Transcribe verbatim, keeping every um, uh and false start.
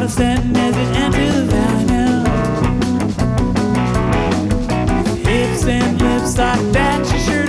setting as it enters the valley now. Hips and lips like that, she sure